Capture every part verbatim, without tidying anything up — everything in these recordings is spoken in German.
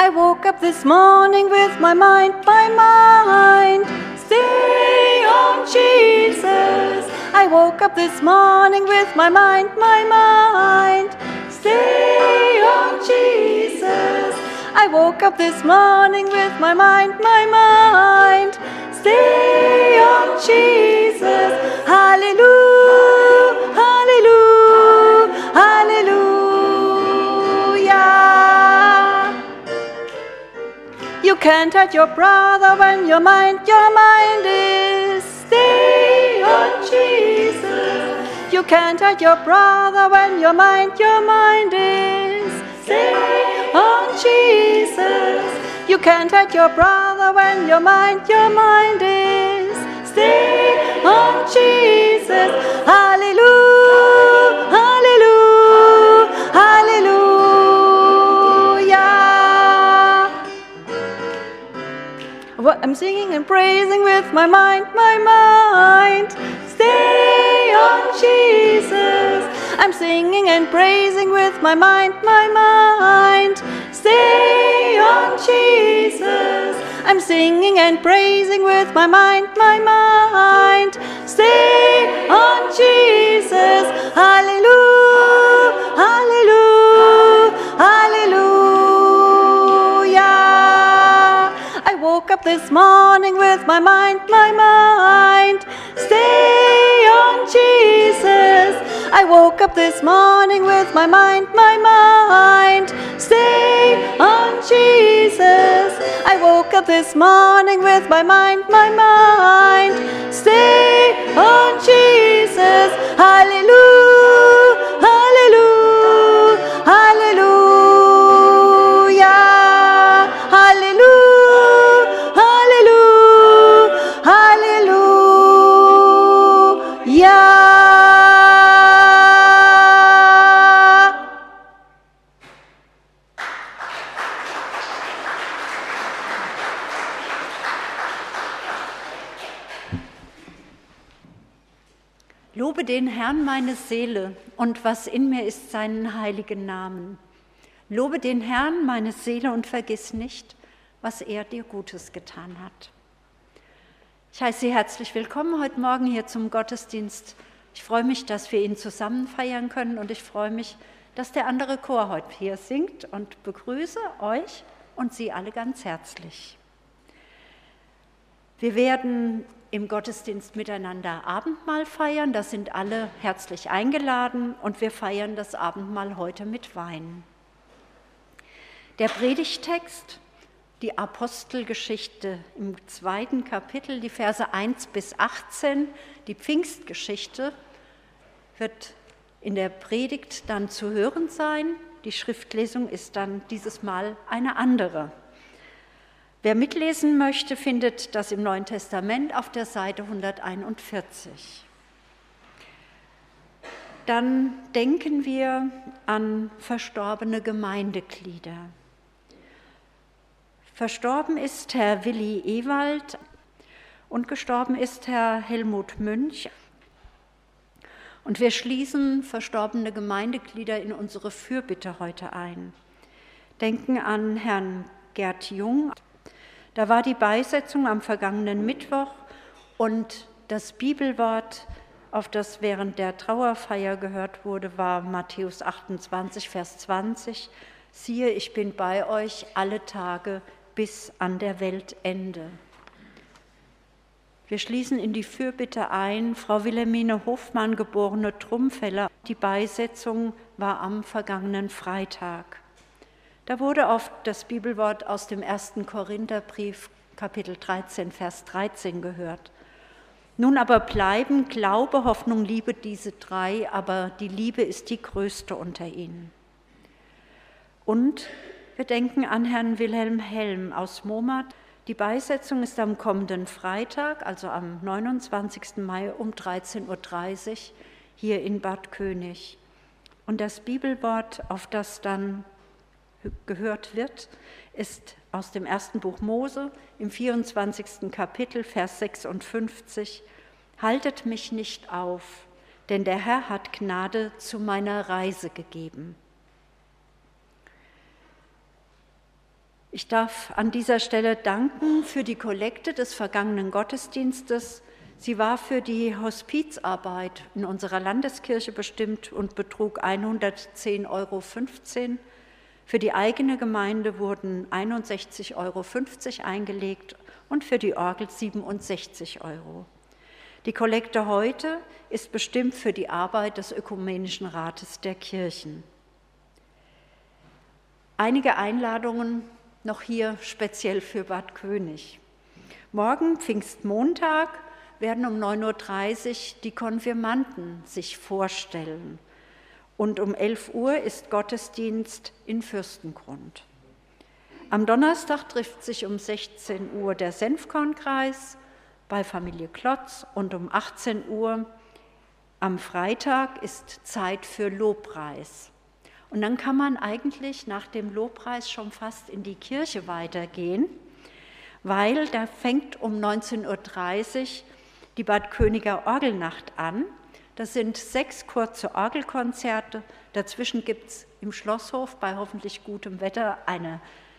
I woke up this morning with my mind, my mind. Stay on Jesus. I woke up this morning with my mind, my mind. Stay on Jesus. I woke up this morning with my mind, my mind. Stay on Jesus. Hallelujah, hallelujah, hallelujah. You can't hurt your brother when your mind, your mind is. Stay on Jesus. You can't hurt your brother when your mind, your mind is. Stay on Jesus. You can't hurt your brother when your mind, your mind is. Stay on Jesus. Hallelujah, hallelujah, hallelujah. What I'm singing and praising with my mind, my mind. Stay on Jesus. I'm singing and praising with my mind, my mind. Stay on Jesus. I'm singing and praising with my mind, my mind. Stay on Jesus. Hallelujah, hallelujah, hallelujah. I woke up this morning with my mind, my mind. Stay on Jesus. I woke up this morning with my mind, my mind. Stay on Jesus. I woke up this morning with my mind, my mind. Stay on Jesus. Hallelujah, hallelujah, hallelujah, hallelujah, hallelujah, hallelujah. Lobe den Herrn, meine Seele, und was in mir ist, seinen heiligen Namen. Lobe den Herrn, meine Seele, und vergiss nicht, was er dir Gutes getan hat. Ich heiße Sie herzlich willkommen heute Morgen hier zum Gottesdienst. Ich freue mich, dass wir ihn zusammen feiern können, und ich freue mich, dass der andere Chor heute hier singt, und begrüße euch und Sie alle ganz herzlich. Wir werden im Gottesdienst miteinander Abendmahl feiern. Da sind alle herzlich eingeladen, und wir feiern das Abendmahl heute mit Wein. Der Predigttext, die Apostelgeschichte im zweiten Kapitel, die Verse eins bis achtzehn, die Pfingstgeschichte, wird in der Predigt dann zu hören sein. Die Schriftlesung ist dann dieses Mal eine andere. Wer mitlesen möchte, findet das im Neuen Testament auf der Seite hunderteinundvierzig. Dann denken wir an verstorbene Gemeindeglieder. Verstorben ist Herr Willi Ewald und gestorben ist Herr Helmut Münch. Und wir schließen verstorbene Gemeindeglieder in unsere Fürbitte heute ein. Denken an Herrn Gerd Jung. Da war die Beisetzung am vergangenen Mittwoch, und das Bibelwort, auf das während der Trauerfeier gehört wurde, war Matthäus achtundzwanzig, Vers zwanzig. Siehe, ich bin bei euch alle Tage bis an der Weltende. Wir schließen in die Fürbitte ein, Frau Wilhelmine Hofmann, geborene Trumpfeller. Die Beisetzung war am vergangenen Freitag. Da wurde auf das Bibelwort aus dem ersten Korintherbrief, Kapitel dreizehn, Vers dreizehn gehört. Nun aber bleiben Glaube, Hoffnung, Liebe, diese drei, aber die Liebe ist die größte unter ihnen. Und wir denken an Herrn Wilhelm Helm aus Momert. Die Beisetzung ist am kommenden Freitag, also am neunundzwanzigsten Mai um dreizehn Uhr dreißig hier in Bad König. Und das Bibelwort, auf das dann gehört wird, ist aus dem ersten Buch Mose im vierundzwanzigsten Kapitel, Vers sechsundfünfzig. Haltet mich nicht auf, denn der Herr hat Gnade zu meiner Reise gegeben. Ich darf an dieser Stelle danken für die Kollekte des vergangenen Gottesdienstes. Sie war für die Hospizarbeit in unserer Landeskirche bestimmt und betrug hundertzehn Euro fünfzehn. Für die eigene Gemeinde wurden einundsechzig Euro fünfzig eingelegt und für die Orgel siebenundsechzig Euro. Die Kollekte heute ist bestimmt für die Arbeit des Ökumenischen Rates der Kirchen. Einige Einladungen noch hier speziell für Bad König. Morgen, Pfingstmontag, werden um neun Uhr dreißig die Konfirmanden sich vorstellen. Und um elf Uhr ist Gottesdienst in Fürstengrund. Am Donnerstag trifft sich um sechzehn Uhr der Senfkornkreis bei Familie Klotz und um achtzehn Uhr am Freitag ist Zeit für Lobpreis. Und dann kann man eigentlich nach dem Lobpreis schon fast in die Kirche weitergehen, weil da fängt um neunzehn Uhr dreißig die Bad Königer Orgelnacht an. Das sind sechs kurze Orgelkonzerte. Dazwischen gibt es im Schlosshof bei hoffentlich gutem Wetter eine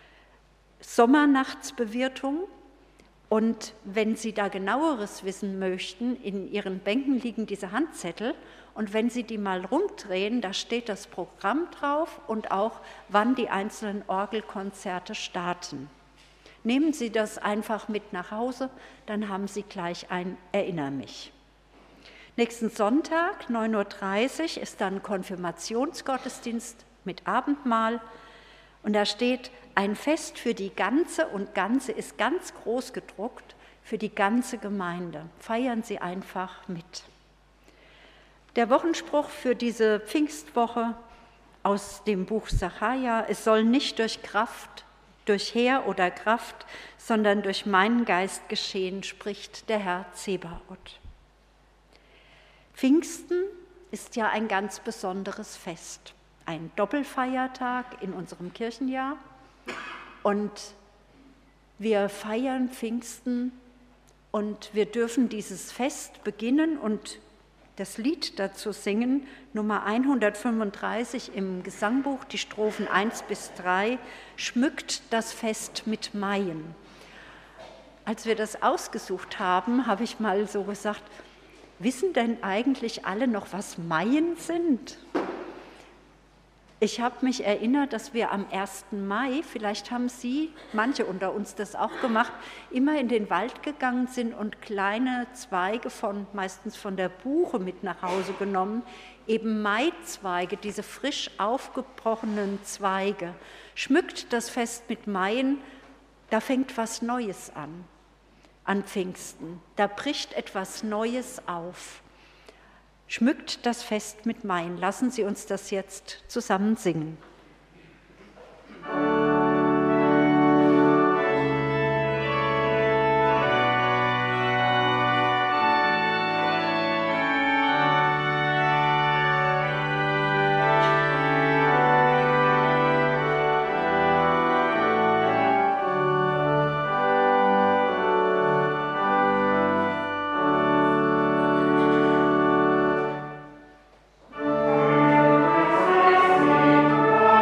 Sommernachtsbewirtung. Und wenn Sie da genaueres wissen möchten, in Ihren Bänken liegen diese Handzettel. Und wenn Sie die mal rumdrehen, da steht das Programm drauf und auch, wann die einzelnen Orgelkonzerte starten. Nehmen Sie das einfach mit nach Hause, dann haben Sie gleich ein Erinner mich. Nächsten Sonntag, neun Uhr dreißig, ist dann Konfirmationsgottesdienst mit Abendmahl. Und da steht, ein Fest für die ganze, und ganze ist ganz groß gedruckt, für die ganze Gemeinde. Feiern Sie einfach mit. Der Wochenspruch für diese Pfingstwoche aus dem Buch Sacharja: Es soll nicht durch Kraft, durch Heer oder Kraft, sondern durch meinen Geist geschehen, spricht der Herr Zebaoth. Pfingsten ist ja ein ganz besonderes Fest, ein Doppelfeiertag in unserem Kirchenjahr. Und wir feiern Pfingsten und wir dürfen dieses Fest beginnen und das Lied dazu singen, Nummer hundertfünfunddreißig im Gesangbuch, die Strophen eins bis drei, schmückt das Fest mit Maien. Als wir das ausgesucht haben, habe ich mal so gesagt, wissen denn eigentlich alle noch, was Maien sind? Ich habe mich erinnert, dass wir am ersten Mai, vielleicht haben Sie, manche unter uns das auch gemacht, immer in den Wald gegangen sind und kleine Zweige von, meistens von der Buche mit nach Hause genommen, eben Maizweige, diese frisch aufgebrochenen Zweige. Schmückt das Fest mit Maien, da fängt was Neues an, an Pfingsten. Da bricht etwas Neues auf. Schmückt das Fest mit Maien. Lassen Sie uns das jetzt zusammen singen. Amen.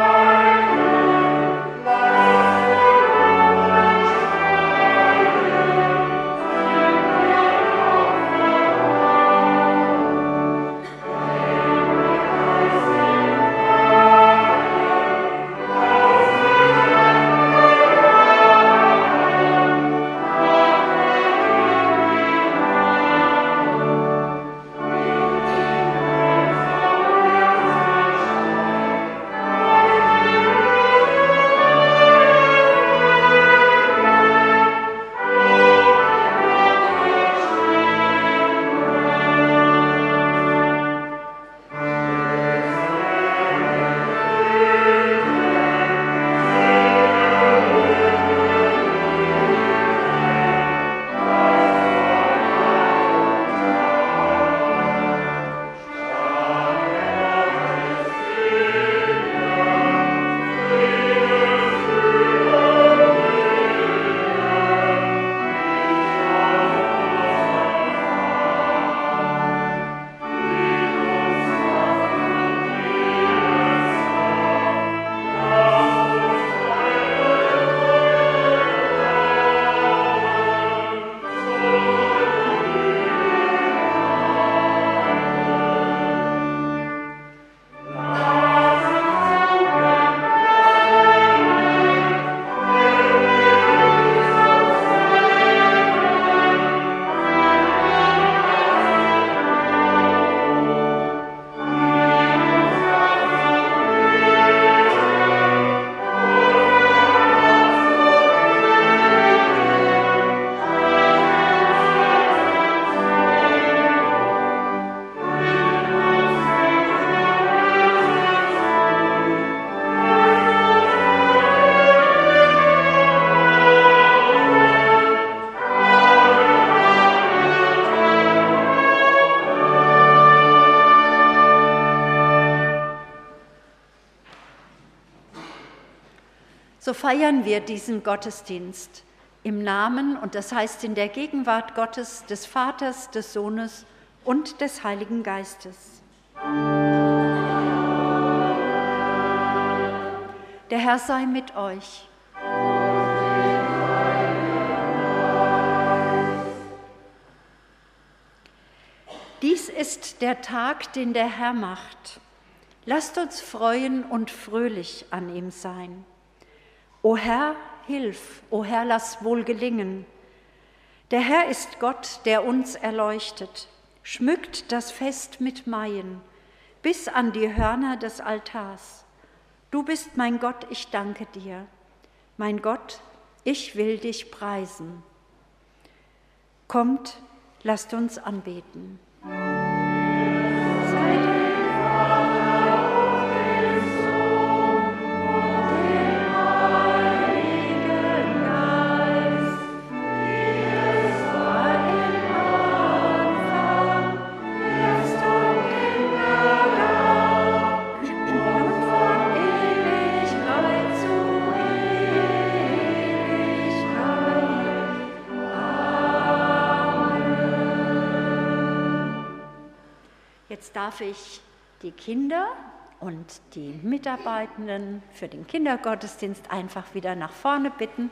So feiern wir diesen Gottesdienst im Namen, und das heißt in der Gegenwart Gottes, des Vaters, des Sohnes und des Heiligen Geistes. Der Herr sei mit euch. Dies ist der Tag, den der Herr macht. Lasst uns freuen und fröhlich an ihm sein. O Herr, hilf, o Herr, lass wohl gelingen. Der Herr ist Gott, der uns erleuchtet, schmückt das Fest mit Maien, bis an die Hörner des Altars. Du bist mein Gott, ich danke dir. Mein Gott, ich will dich preisen. Kommt, lasst uns anbeten. Jetzt darf ich die Kinder und die Mitarbeitenden für den Kindergottesdienst einfach wieder nach vorne bitten.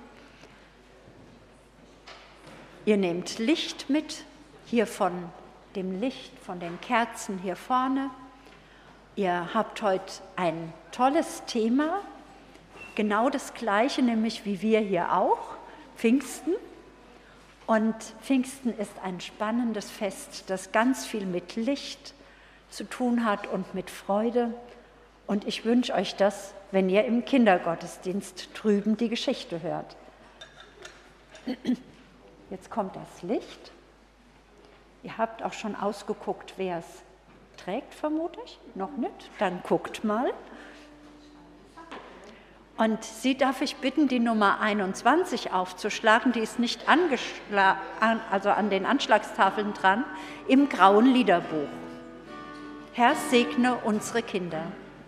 Ihr nehmt Licht mit, hier von dem Licht, von den Kerzen hier vorne. Ihr habt heute ein tolles Thema, genau das Gleiche, nämlich wie wir hier auch, Pfingsten. Und Pfingsten ist ein spannendes Fest, das ganz viel mit Licht zu tun hat und mit Freude. Und ich wünsche euch das, wenn ihr im Kindergottesdienst drüben die Geschichte hört. Jetzt kommt das Licht. Ihr habt auch schon ausgeguckt, wer es trägt, vermute ich. Noch nicht? Dann guckt mal. Und Sie darf ich bitten, die Nummer einundzwanzig aufzuschlagen. Die ist nicht angeschla- also an den Anschlagstafeln dran, im grauen Liederbuch. Herr, segne unsere Kinder.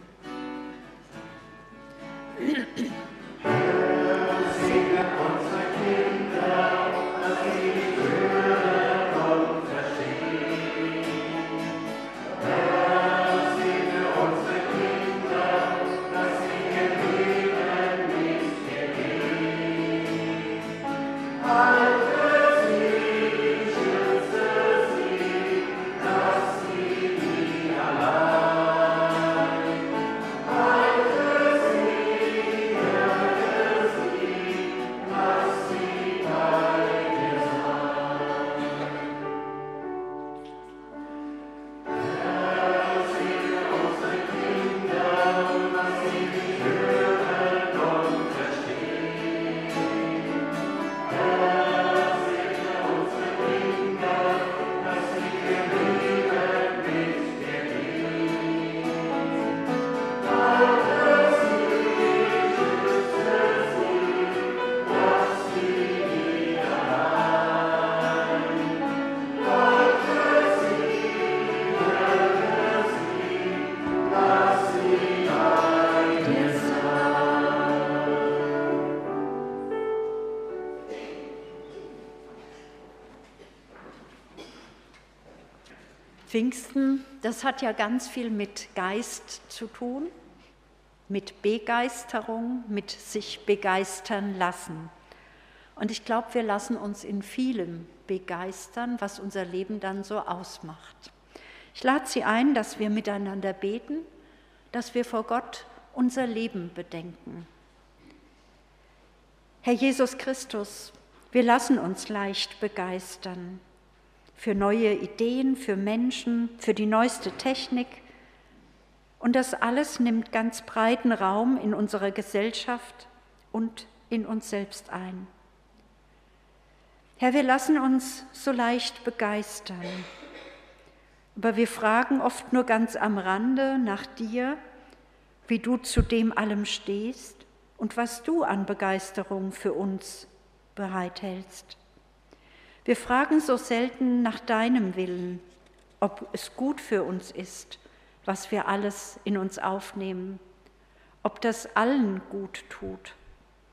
Pfingsten, das hat ja ganz viel mit Geist zu tun, mit Begeisterung, mit sich begeistern lassen. Und ich glaube, wir lassen uns in vielem begeistern, was unser Leben dann so ausmacht. Ich lade Sie ein, dass wir miteinander beten, dass wir vor Gott unser Leben bedenken. Herr Jesus Christus, wir lassen uns leicht begeistern. Für neue Ideen, für Menschen, für die neueste Technik. Und das alles nimmt ganz breiten Raum in unserer Gesellschaft und in uns selbst ein. Herr, wir lassen uns so leicht begeistern, aber wir fragen oft nur ganz am Rande nach dir, wie du zu dem allem stehst und was du an Begeisterung für uns bereithältst. Wir fragen so selten nach deinem Willen, ob es gut für uns ist, was wir alles in uns aufnehmen, ob das allen gut tut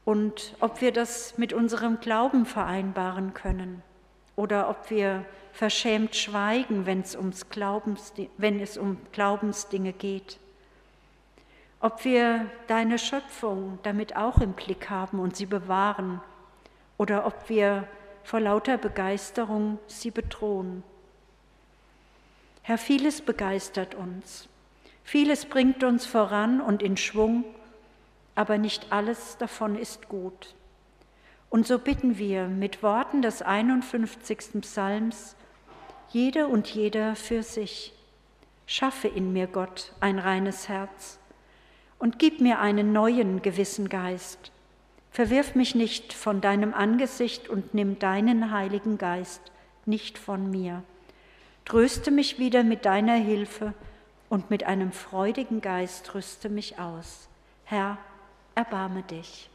und ob wir das mit unserem Glauben vereinbaren können oder ob wir verschämt schweigen, wenn es, ums Glaubens, wenn es um Glaubensdinge geht. Ob wir deine Schöpfung damit auch im Blick haben und sie bewahren oder ob wir vor lauter Begeisterung sie bedrohen. Herr, vieles begeistert uns, vieles bringt uns voran und in Schwung, aber nicht alles davon ist gut. Und so bitten wir mit Worten des einundfünfzigsten Psalms, jede und jeder für sich, schaffe in mir, Gott, ein reines Herz und gib mir einen neuen gewissen Geist. Verwirf mich nicht von deinem Angesicht und nimm deinen Heiligen Geist nicht von mir. Tröste mich wieder mit deiner Hilfe und mit einem freudigen Geist rüste mich aus. Herr, erbarme dich.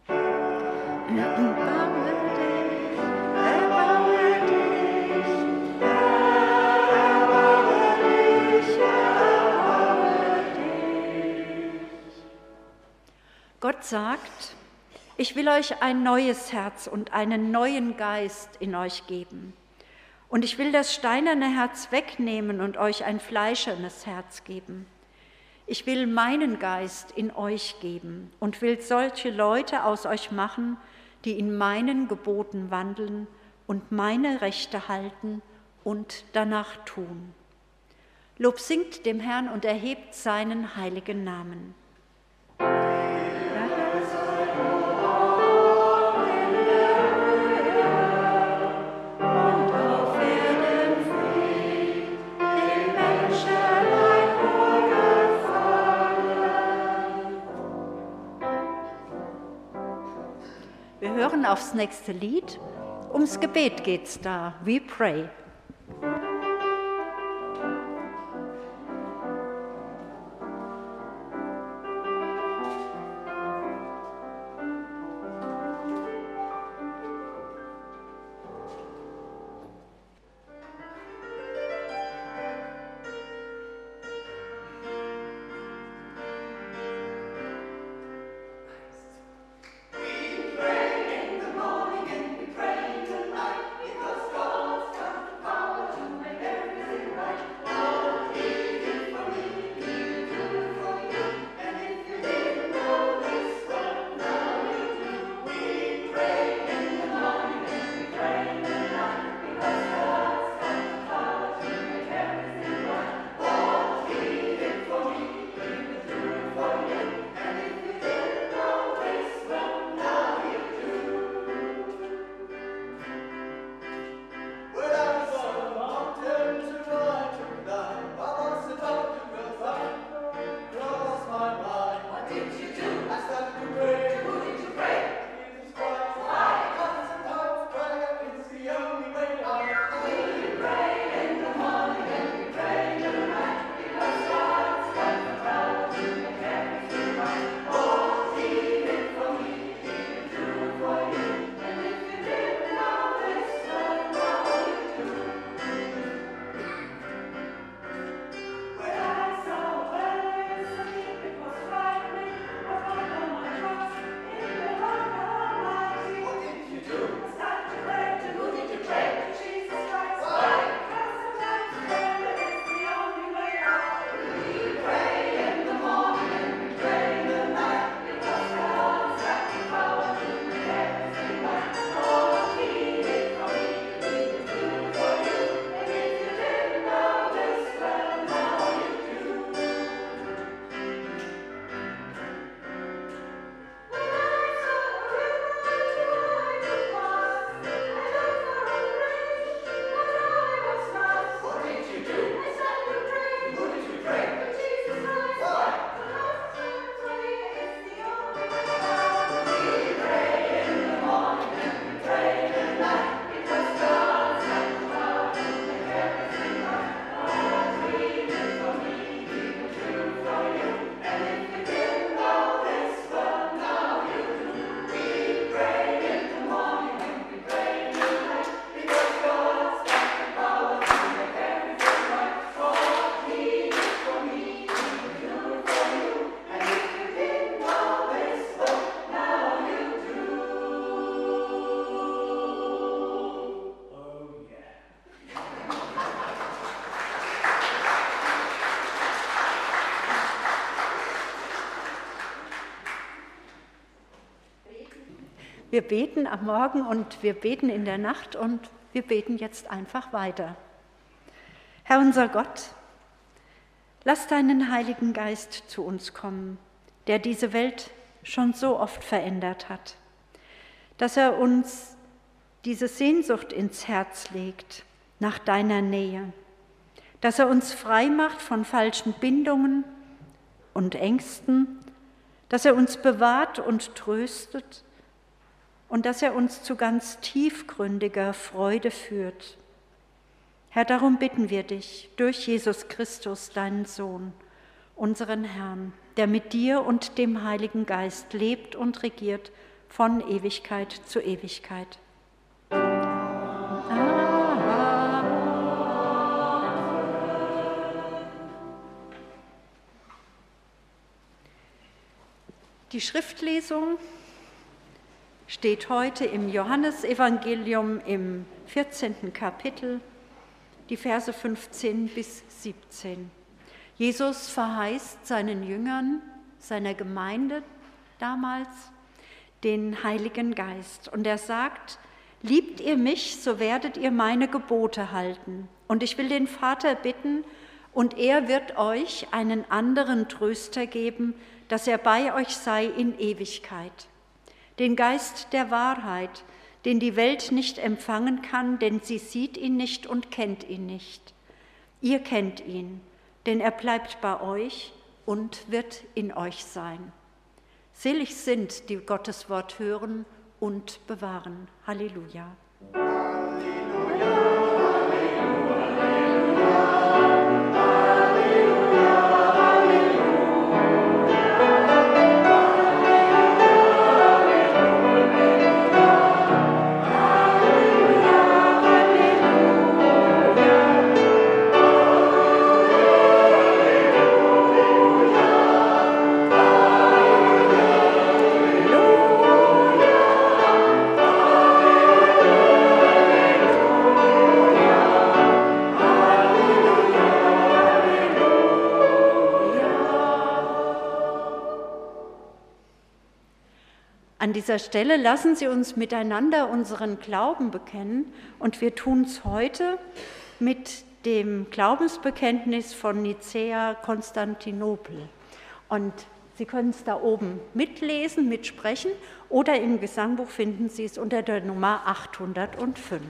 Erbarme dich, erbarme dich, erbarme dich, erbarme dich. Gott sagt, ich will euch ein neues Herz und einen neuen Geist in euch geben. Und ich will das steinerne Herz wegnehmen und euch ein fleischernes Herz geben. Ich will meinen Geist in euch geben und will solche Leute aus euch machen, die in meinen Geboten wandeln und meine Rechte halten und danach tun. Lob singt dem Herrn und erhebt seinen heiligen Namen. Wir hören aufs nächste Lied. Ums Gebet geht's da. We pray. Morning and we pray tonight because God's got the power to Wir beten am Morgen und wir beten in der Nacht und wir beten jetzt einfach weiter. Herr unser Gott, lass deinen Heiligen Geist zu uns kommen, der diese Welt schon so oft verändert hat, dass er uns diese Sehnsucht ins Herz legt nach deiner Nähe, dass er uns frei macht von falschen Bindungen und Ängsten, dass er uns bewahrt und tröstet und dass er uns zu ganz tiefgründiger Freude führt. Herr, darum bitten wir dich durch Jesus Christus, deinen Sohn, unseren Herrn, der mit dir und dem Heiligen Geist lebt und regiert von Ewigkeit zu Ewigkeit. Die Schriftlesung steht heute im Johannesevangelium im vierzehnten Kapitel, die Verse fünfzehn bis siebzehn. Jesus verheißt seinen Jüngern, seiner Gemeinde damals, den Heiligen Geist. Und er sagt, liebt ihr mich, so werdet ihr meine Gebote halten. Und ich will den Vater bitten, und er wird euch einen anderen Tröster geben, dass er bei euch sei in Ewigkeit. Den Geist der Wahrheit, den die Welt nicht empfangen kann, denn sie sieht ihn nicht und kennt ihn nicht. Ihr kennt ihn, denn er bleibt bei euch und wird in euch sein. Selig sind, die Gottes Wort hören und bewahren. Halleluja. An dieser Stelle lassen Sie uns miteinander unseren Glauben bekennen und wir tun es heute mit dem Glaubensbekenntnis von Nicäa Konstantinopel. Und Sie können es da oben mitlesen, mitsprechen oder im Gesangbuch finden Sie es unter der Nummer achthundertfünf.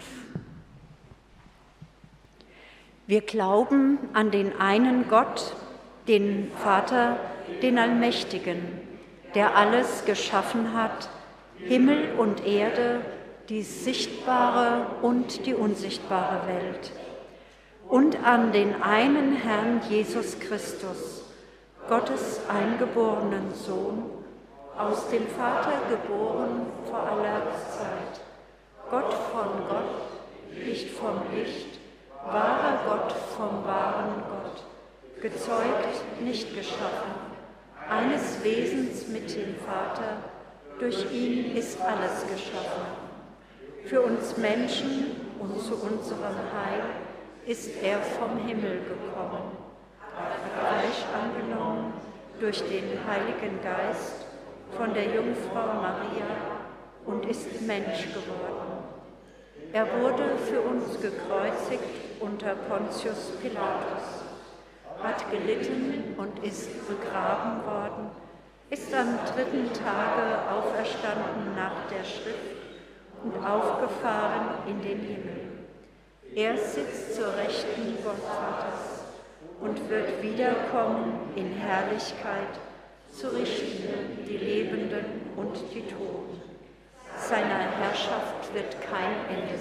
Wir glauben an den einen Gott, den Vater, den Allmächtigen, der alles geschaffen hat, Himmel und Erde, die sichtbare und die unsichtbare Welt. Und an den einen Herrn Jesus Christus, Gottes eingeborenen Sohn, aus dem Vater geboren vor aller Zeit, Gott von Gott, Licht vom Licht, wahrer Gott vom wahren Gott, gezeugt, nicht geschaffen, eines Wesens mit dem Vater, durch ihn ist alles geschaffen. Für uns Menschen und zu unserem Heil ist er vom Himmel gekommen, hat Fleisch angenommen durch den Heiligen Geist von der Jungfrau Maria und ist Mensch geworden. Er wurde für uns gekreuzigt unter Pontius Pilatus, hat gelitten und ist begraben worden, ist am dritten Tage auferstanden nach der Schrift und aufgefahren in den Himmel. Er sitzt zur Rechten Gottes und wird wiederkommen in Herrlichkeit, zu richten die Lebenden und die Toten. Seiner Herrschaft wird kein Ende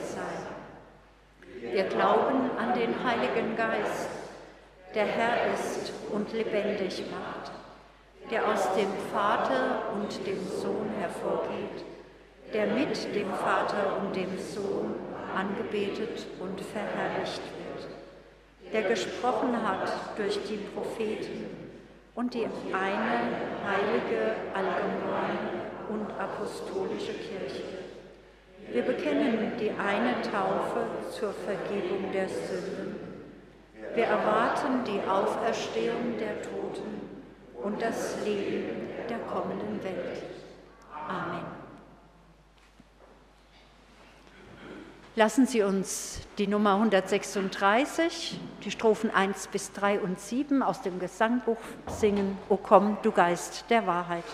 sein. Wir glauben an den Heiligen Geist, der Herr ist und lebendig macht, der aus dem Vater und dem Sohn hervorgeht, der mit dem Vater und dem Sohn angebetet und verherrlicht wird, der gesprochen hat durch die Propheten und die eine heilige, allgemeine und apostolische Kirche. Wir bekennen die eine Taufe zur Vergebung der Sünden. Wir erwarten die Auferstehung der Toten und das Leben der kommenden Welt. Amen. Lassen Sie uns die Nummer hundertsechsunddreißig, die Strophen eins bis drei und sieben aus dem Gesangbuch singen. O komm, du Geist der Wahrheit.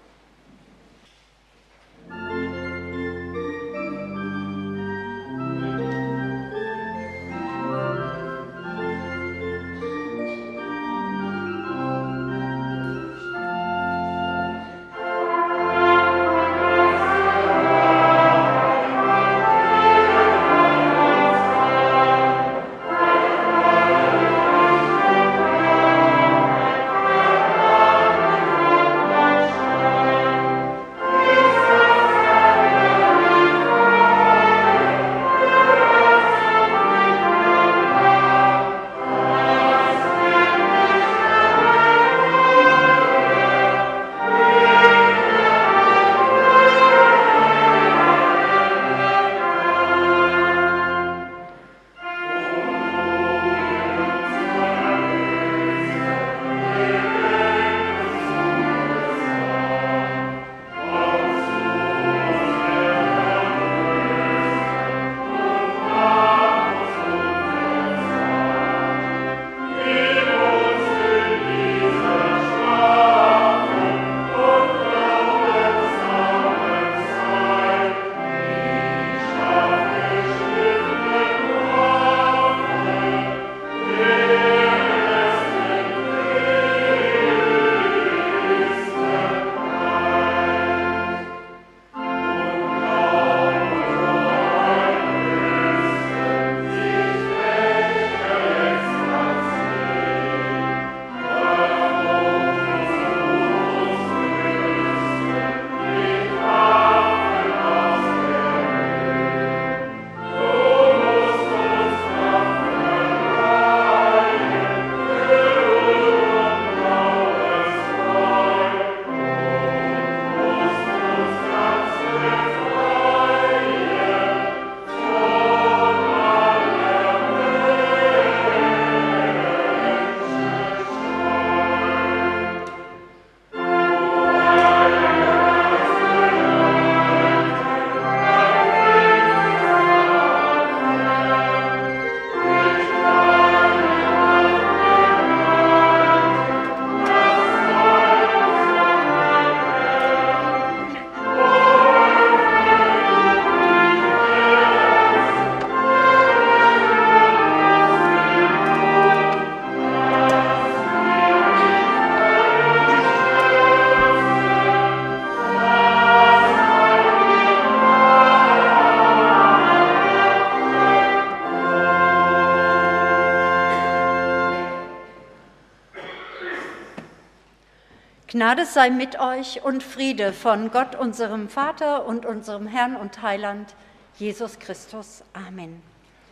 Gnade sei mit euch und Friede von Gott, unserem Vater und unserem Herrn und Heiland, Jesus Christus. Amen.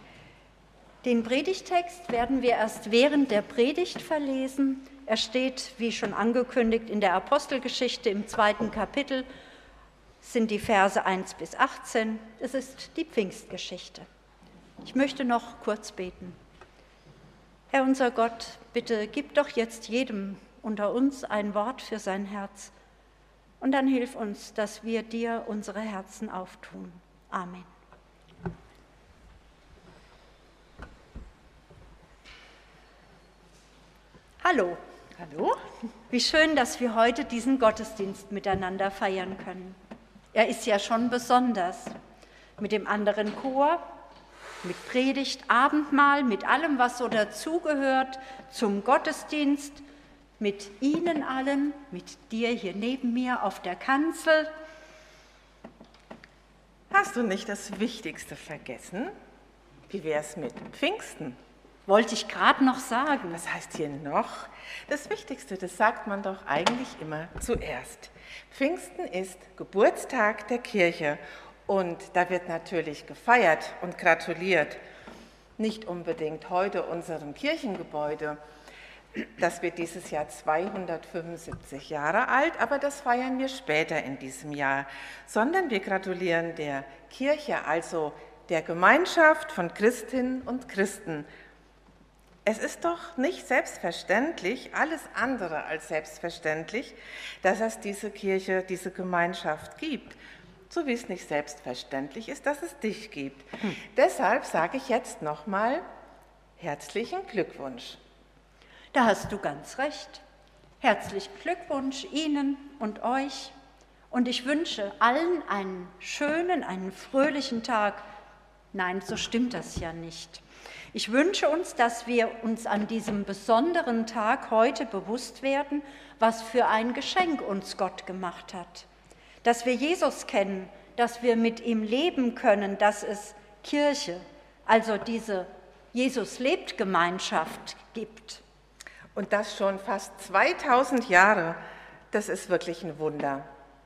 Den Predigtext werden wir erst während der Predigt verlesen. Er steht, wie schon angekündigt, in der Apostelgeschichte im zweiten Kapitel, sind die Verse eins bis achtzehn. Es ist die Pfingstgeschichte. Ich möchte noch kurz beten. Herr unser Gott, bitte gib doch jetzt jedem unter uns ein Wort für sein Herz und dann hilf uns, dass wir dir unsere Herzen auftun. Amen. Hallo. Hallo. Wie schön, dass wir heute diesen Gottesdienst miteinander feiern können. Er ist ja schon besonders. Mit dem anderen Chor, mit Predigt, Abendmahl, mit allem, was so dazugehört zum Gottesdienst, mit Ihnen allen, mit dir hier neben mir auf der Kanzel. Hast du nicht das Wichtigste vergessen? Wie wär's mit Pfingsten? Wollte ich gerade noch sagen. Was heißt hier noch? Das Wichtigste, das sagt man doch eigentlich immer zuerst. Pfingsten ist Geburtstag der Kirche und da wird natürlich gefeiert und gratuliert. Nicht unbedingt heute unserem Kirchengebäude. Das wird dieses Jahr zweihundertfünfundsiebzig Jahre alt, aber das feiern wir später in diesem Jahr, sondern wir gratulieren der Kirche, also der Gemeinschaft von Christinnen und Christen. Es ist doch nicht selbstverständlich, alles andere als selbstverständlich, dass es diese Kirche, diese Gemeinschaft gibt. so wie es nicht selbstverständlich ist, dass es dich gibt. Hm. Deshalb sage ich jetzt nochmal herzlichen Glückwunsch. Da hast du ganz recht. Herzlichen Glückwunsch Ihnen und euch. Und ich wünsche allen einen schönen, einen fröhlichen Tag. Nein, so stimmt das ja nicht. Ich wünsche uns, dass wir uns an diesem besonderen Tag heute bewusst werden, was für ein Geschenk uns Gott gemacht hat. Dass wir Jesus kennen, dass wir mit ihm leben können, dass es Kirche, also diese Jesus-lebt-Gemeinschaft gibt. Und das schon fast zweitausend Jahre, das ist wirklich ein Wunder.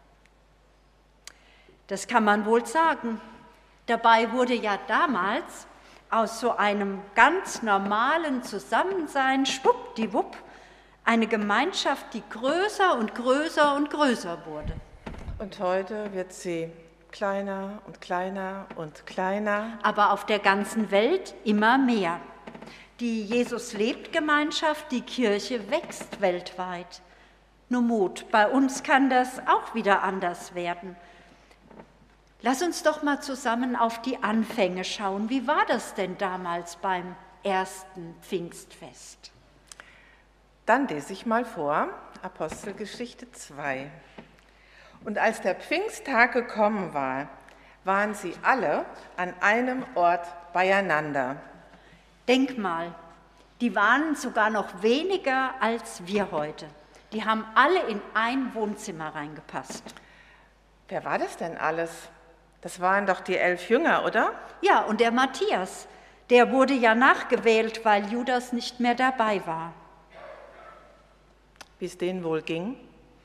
Das kann man wohl sagen. Dabei wurde ja damals aus so einem ganz normalen Zusammensein, schwuppdiwupp, eine Gemeinschaft, die größer und größer und größer wurde. Und heute wird sie kleiner und kleiner und kleiner. Aber auf der ganzen Welt immer mehr. Die Jesus-lebt-Gemeinschaft, die Kirche wächst weltweit. Nur Mut, bei uns kann das auch wieder anders werden. Lass uns doch mal zusammen auf die Anfänge schauen. Wie war das denn damals beim ersten Pfingstfest? Dann lese ich mal vor, Apostelgeschichte zwei. Und als der Pfingsttag gekommen war, waren sie alle an einem Ort beieinander. Denk mal, die waren sogar noch weniger als wir heute. Die haben alle in ein Wohnzimmer reingepasst. Wer war das denn alles? Das waren doch die elf Jünger, oder? Ja, und der Matthias, der wurde ja nachgewählt, weil Judas nicht mehr dabei war. Wie es denen wohl ging?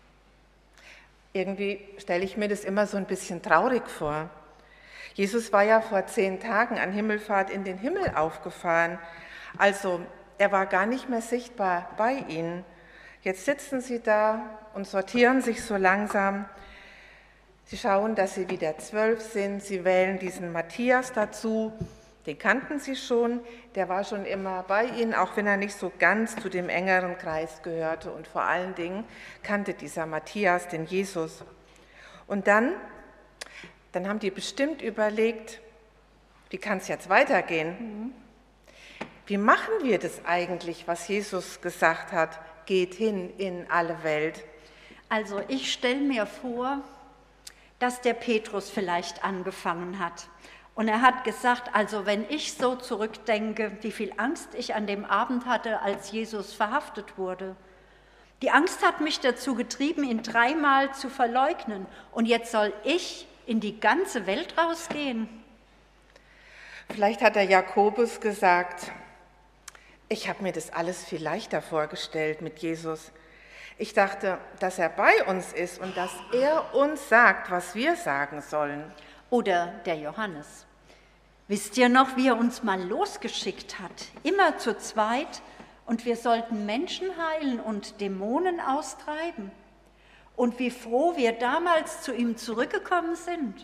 Irgendwie stelle ich mir das immer so ein bisschen traurig vor. Jesus war ja vor zehn Tagen an Himmelfahrt in den Himmel aufgefahren. Also er war gar nicht mehr sichtbar bei ihnen. Jetzt sitzen sie da und sortieren sich so langsam. Sie schauen, dass sie wieder zwölf sind. Sie wählen diesen Matthias dazu. Den kannten sie schon. Der war schon immer bei ihnen, auch wenn er nicht so ganz zu dem engeren Kreis gehörte. Und vor allen Dingen kannte dieser Matthias den Jesus. Und dann, dann haben die bestimmt überlegt, wie kann es jetzt weitergehen? Mhm. Wie machen wir das eigentlich, was Jesus gesagt hat? Geht hin in alle Welt. Also ich stelle mir vor, dass der Petrus vielleicht angefangen hat. Und er hat gesagt, also wenn ich so zurückdenke, wie viel Angst ich an dem Abend hatte, als Jesus verhaftet wurde. Die Angst hat mich dazu getrieben, ihn dreimal zu verleugnen. Und jetzt soll ich in die ganze Welt rausgehen. Vielleicht hat der Jakobus gesagt, ich habe mir das alles viel leichter vorgestellt mit Jesus. Ich dachte, dass er bei uns ist und dass er uns sagt, was wir sagen sollen. Oder der Johannes. Wisst ihr noch, wie er uns mal losgeschickt hat? Immer zu zweit. Und wir sollten Menschen heilen und Dämonen austreiben. Und wie froh wir damals zu ihm zurückgekommen sind.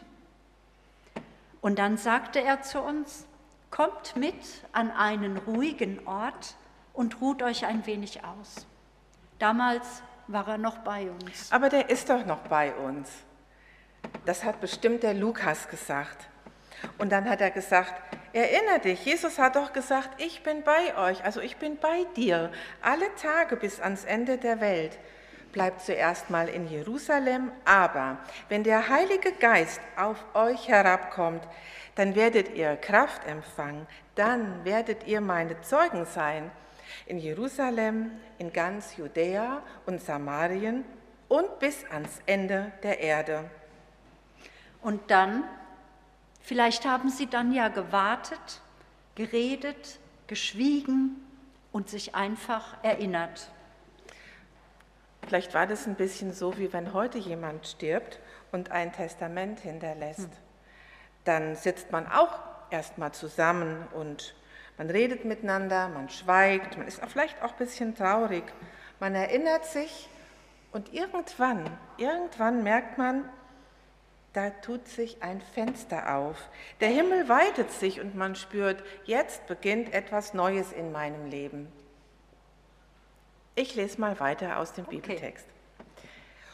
Und dann sagte er zu uns, kommt mit an einen ruhigen Ort und ruht euch ein wenig aus. Damals war er noch bei uns. Aber der ist doch noch bei uns. Das hat bestimmt der Lukas gesagt. Und dann hat er gesagt, erinnere dich, Jesus hat doch gesagt, ich bin bei euch, also ich bin bei dir, alle Tage bis ans Ende der Welt. Bleibt zuerst mal in Jerusalem, aber wenn der Heilige Geist auf euch herabkommt, dann werdet ihr Kraft empfangen, dann werdet ihr meine Zeugen sein. In Jerusalem, in ganz Judäa und Samarien und bis ans Ende der Erde. Und dann, vielleicht haben sie dann ja gewartet, geredet, geschwiegen und sich einfach erinnert. Vielleicht war das ein bisschen so, wie wenn heute jemand stirbt und ein Testament hinterlässt. Hm. Dann sitzt man auch erstmal zusammen und man redet miteinander, man schweigt, man ist vielleicht auch ein bisschen traurig. Man erinnert sich und irgendwann, irgendwann merkt man, da tut sich ein Fenster auf. Der Himmel weitet sich und man spürt, jetzt beginnt etwas Neues in meinem Leben. Ich lese mal weiter aus dem Okay. Bibeltext.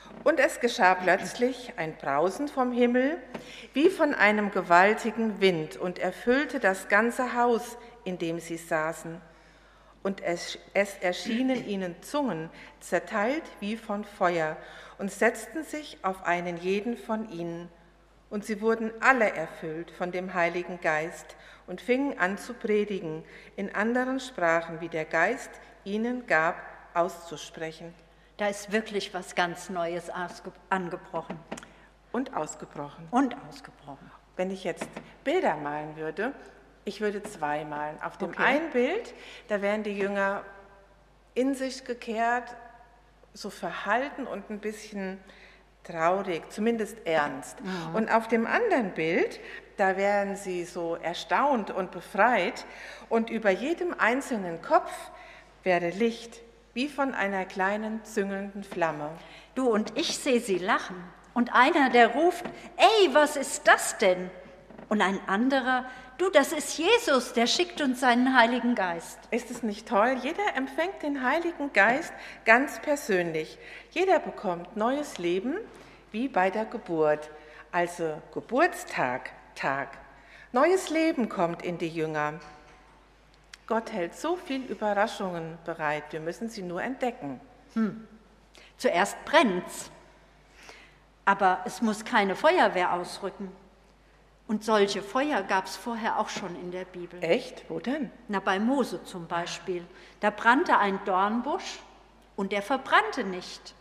Und es geschah plötzlich ein Brausen vom Himmel, wie von einem gewaltigen Wind, und erfüllte das ganze Haus, in dem sie saßen. Und es, es erschienen ihnen Zungen, zerteilt wie von Feuer, und setzten sich auf einen jeden von ihnen. Und sie wurden alle erfüllt von dem Heiligen Geist und fingen an zu predigen, in anderen Sprachen, wie der Geist ihnen gab, auszusprechen. Da ist wirklich was ganz Neues angebrochen. Und ausgebrochen. Und ausgebrochen. Wenn ich jetzt Bilder malen würde, ich würde zwei malen. Auf dem Okay. einen Bild, da wären die Jünger in sich gekehrt, so verhalten und ein bisschen traurig, zumindest ernst. Mhm. Und auf dem anderen Bild, da wären sie so erstaunt und befreit, und über jedem einzelnen Kopf wäre Licht, wie von einer kleinen züngelnden Flamme. Du und ich sehe sie lachen. Und einer, der ruft, ey, was ist das denn? Und ein anderer, du, das ist Jesus, der schickt uns seinen Heiligen Geist. Ist es nicht toll? Jeder empfängt den Heiligen Geist ganz persönlich. Jeder bekommt neues Leben, wie bei der Geburt, also Geburtstag, Tag. Neues Leben kommt in die Jünger. Gott hält so viel Überraschungen bereit, wir müssen sie nur entdecken. Hm. Zuerst brennt's, aber es muss keine Feuerwehr ausrücken. Und solche Feuer gab es vorher auch schon in der Bibel. Echt? Wo denn? Na, bei Mose zum Beispiel. Da brannte ein Dornbusch und der verbrannte nicht.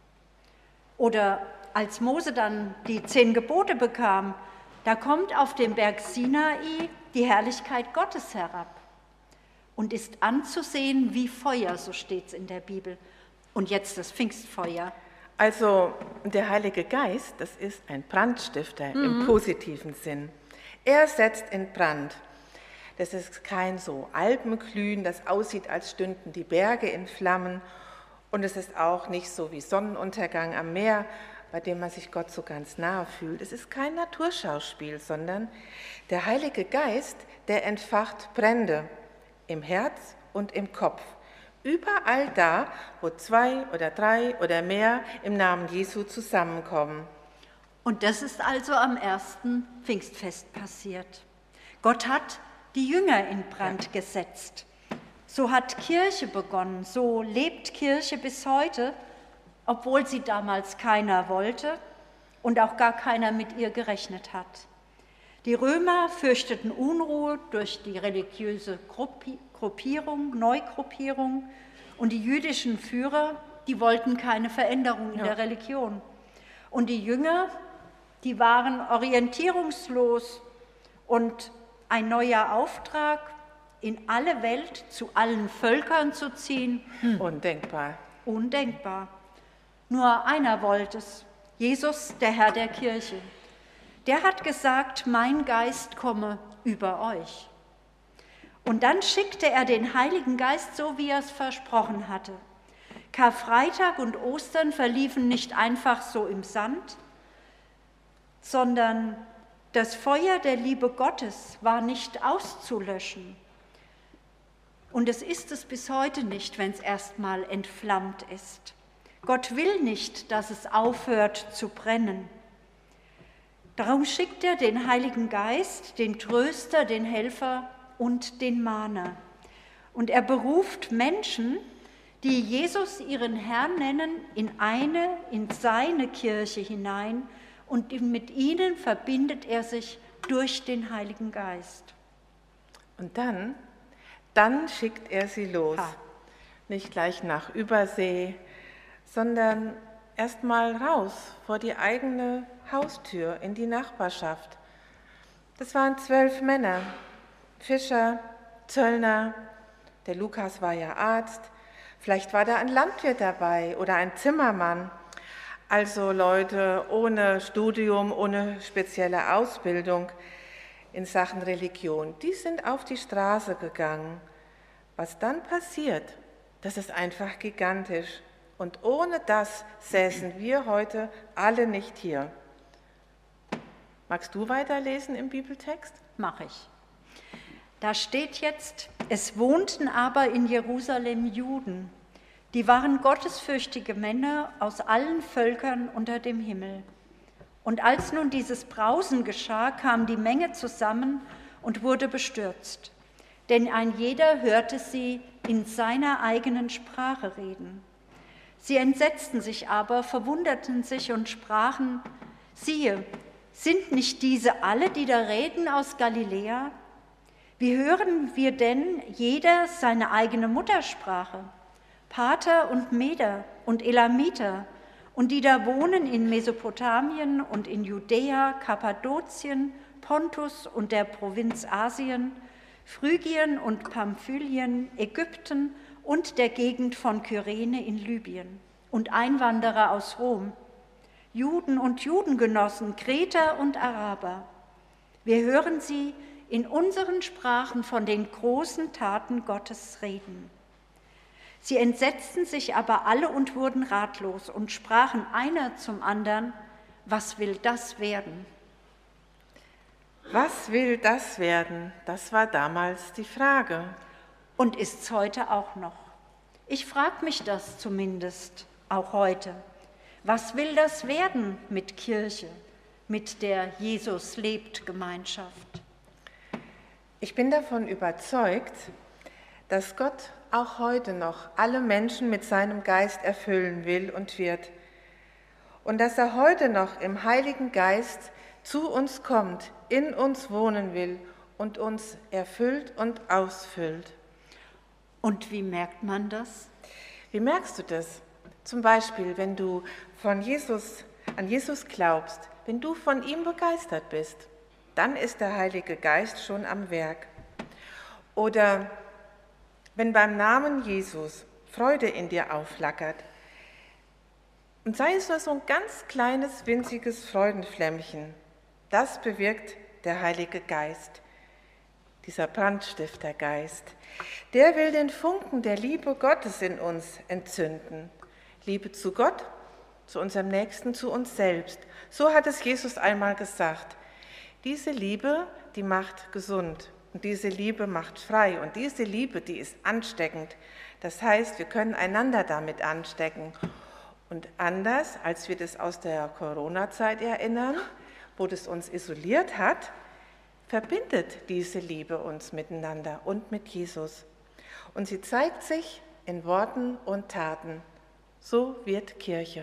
Oder als Mose dann die zehn Gebote bekam, da kommt auf dem Berg Sinai die Herrlichkeit Gottes herab und ist anzusehen wie Feuer, so steht es in der Bibel. Und jetzt das Pfingstfeuer. Also der Heilige Geist, das ist ein Brandstifter mhm. im positiven Sinn. Er setzt in Brand. Das ist kein so Alpenglühen, das aussieht, als stünden die Berge in Flammen. Und es ist auch nicht so wie Sonnenuntergang am Meer, bei dem man sich Gott so ganz nahe fühlt. Es ist kein Naturschauspiel, sondern der Heilige Geist, der entfacht Brände im Herz und im Kopf. Überall da, wo zwei oder drei oder mehr im Namen Jesu zusammenkommen. Und das ist also am ersten Pfingstfest passiert. Gott hat die Jünger in Brand ja. gesetzt. So hat Kirche begonnen, so lebt Kirche bis heute, obwohl sie damals keiner wollte und auch gar keiner mit ihr gerechnet hat. Die Römer fürchteten Unruhe durch die religiöse Gruppierung, Neugruppierung, und die jüdischen Führer, die wollten keine Veränderung in ja. der Religion. Und die Jünger, die waren orientierungslos, und ein neuer Auftrag, in alle Welt zu allen Völkern zu ziehen. Hm. Undenkbar. Undenkbar. Nur einer wollte es, Jesus, der Herr der Kirche. Der hat gesagt, mein Geist komme über euch. Und dann schickte er den Heiligen Geist, so wie er es versprochen hatte. Karfreitag und Ostern verliefen nicht einfach so im Sand, sondern das Feuer der Liebe Gottes war nicht auszulöschen. Und es ist es bis heute nicht, wenn es erstmal entflammt ist. Gott will nicht, dass es aufhört zu brennen. Darum schickt er den Heiligen Geist, den Tröster, den Helfer und den Mahner. Und er beruft Menschen, die Jesus ihren Herrn nennen, in eine, in seine Kirche hinein, und mit ihnen verbindet er sich durch den Heiligen Geist. Und dann, dann schickt er sie los. Ha. Nicht gleich nach Übersee, sondern erst mal raus vor die eigene Haustür in die Nachbarschaft. Das waren zwölf Männer, Fischer, Zöllner, der Lukas war ja Arzt, vielleicht war da ein Landwirt dabei oder ein Zimmermann. Also Leute ohne Studium, ohne spezielle Ausbildung in Sachen Religion, die sind auf die Straße gegangen. Was dann passiert, das ist einfach gigantisch. Und ohne das säßen wir heute alle nicht hier. Magst du weiterlesen im Bibeltext? Mach ich. Da steht jetzt, es wohnten aber in Jerusalem Juden, Die waren gottesfürchtige Männer aus allen Völkern unter dem Himmel. Und als nun dieses Brausen geschah, kam die Menge zusammen und wurde bestürzt. Denn ein jeder hörte sie in seiner eigenen Sprache reden. Sie entsetzten sich aber, verwunderten sich und sprachen: Siehe, sind nicht diese alle, die da reden, aus Galiläa? Wie hören wir denn jeder seine eigene Muttersprache? Parther und Meder und Elamiter und die da wohnen in Mesopotamien und in Judäa, Kappadokien, Pontus und der Provinz Asien, Phrygien und Pamphylien, Ägypten und der Gegend von Kyrene in Libyen und Einwanderer aus Rom, Juden und Judengenossen, Kreter und Araber. Wir hören sie in unseren Sprachen von den großen Taten Gottes reden. Sie entsetzten sich aber alle und wurden ratlos und sprachen einer zum anderen: Was will das werden? Was will das werden? Das war damals die Frage. Und ist es heute auch noch. Ich frage mich das zumindest auch heute. Was will das werden mit Kirche, mit der Jesus lebt Gemeinschaft? Ich bin davon überzeugt, dass Gott auch heute noch alle Menschen mit seinem Geist erfüllen will und wird. Und dass er heute noch im Heiligen Geist zu uns kommt, in uns wohnen will und uns erfüllt und ausfüllt. Und wie merkt man das? Wie merkst du das? Zum Beispiel, wenn du von Jesus, an Jesus glaubst, wenn du von ihm begeistert bist, dann ist der Heilige Geist schon am Werk. Oder wenn beim Namen Jesus Freude in dir aufflackert, und sei es nur so ein ganz kleines, winziges Freudenflämmchen, das bewirkt der Heilige Geist, dieser Brandstiftergeist. Der will den Funken der Liebe Gottes in uns entzünden. Liebe zu Gott, zu unserem Nächsten, zu uns selbst. So hat es Jesus einmal gesagt. Diese Liebe, die macht gesund und diese Liebe macht frei und diese Liebe, die ist ansteckend. Das heißt, wir können einander damit anstecken. Und anders, als wir das aus der Corona-Zeit erinnern, wo das uns isoliert hat, verbindet diese Liebe uns miteinander und mit Jesus. Und sie zeigt sich in Worten und Taten. So wird Kirche.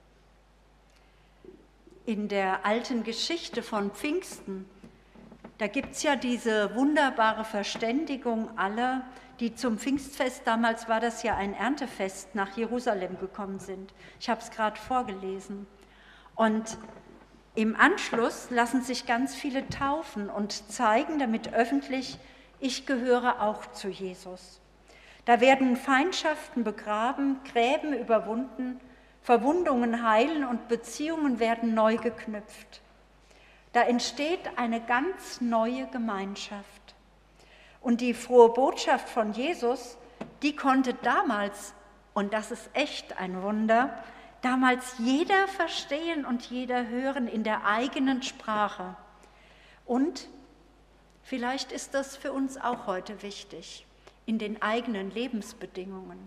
In der alten Geschichte von Pfingsten, da gibt es ja diese wunderbare Verständigung aller, die zum Pfingstfest, damals war das ja ein Erntefest, nach Jerusalem gekommen sind. Ich habe es gerade vorgelesen. Und im Anschluss lassen sich ganz viele taufen und zeigen damit öffentlich: Ich gehöre auch zu Jesus. Da werden Feindschaften begraben, Gräben überwunden, Verwundungen heilen und Beziehungen werden neu geknüpft. Da entsteht eine ganz neue Gemeinschaft. Und die frohe Botschaft von Jesus, die konnte damals, und das ist echt ein Wunder, damals jeder verstehen und jeder hören in der eigenen Sprache. Und vielleicht ist das für uns auch heute wichtig, in den eigenen Lebensbedingungen.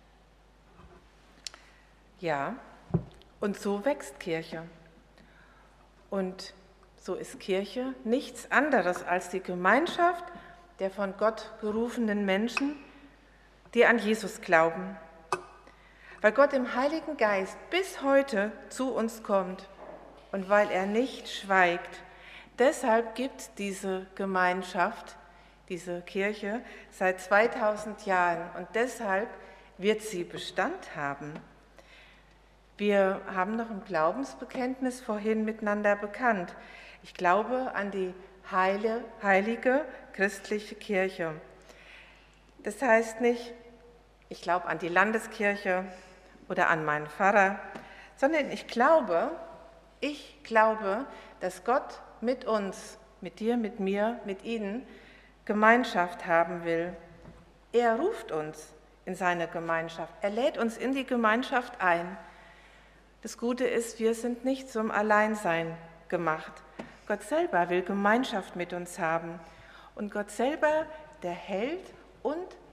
Ja, und so wächst Kirche. Und so ist Kirche nichts anderes als die Gemeinschaft der von Gott gerufenen Menschen, die an Jesus glauben. Weil Gott im Heiligen Geist bis heute zu uns kommt und weil er nicht schweigt. Deshalb gibt es diese Gemeinschaft, diese Kirche seit zweitausend Jahren und deshalb wird sie Bestand haben. Wir haben noch im Glaubensbekenntnis vorhin miteinander bekannt. Ich glaube an die heile, heilige christliche Kirche. Das heißt nicht, ich glaube an die Landeskirche oder an meinen Pfarrer, sondern ich glaube, ich glaube, dass Gott mit uns, mit dir, mit mir, mit Ihnen Gemeinschaft haben will. Er ruft uns in seine Gemeinschaft. Er lädt uns in die Gemeinschaft ein. Das Gute ist, wir sind nicht zum Alleinsein gemacht. Gott selber will Gemeinschaft mit uns haben. Und Gott selber, der hält und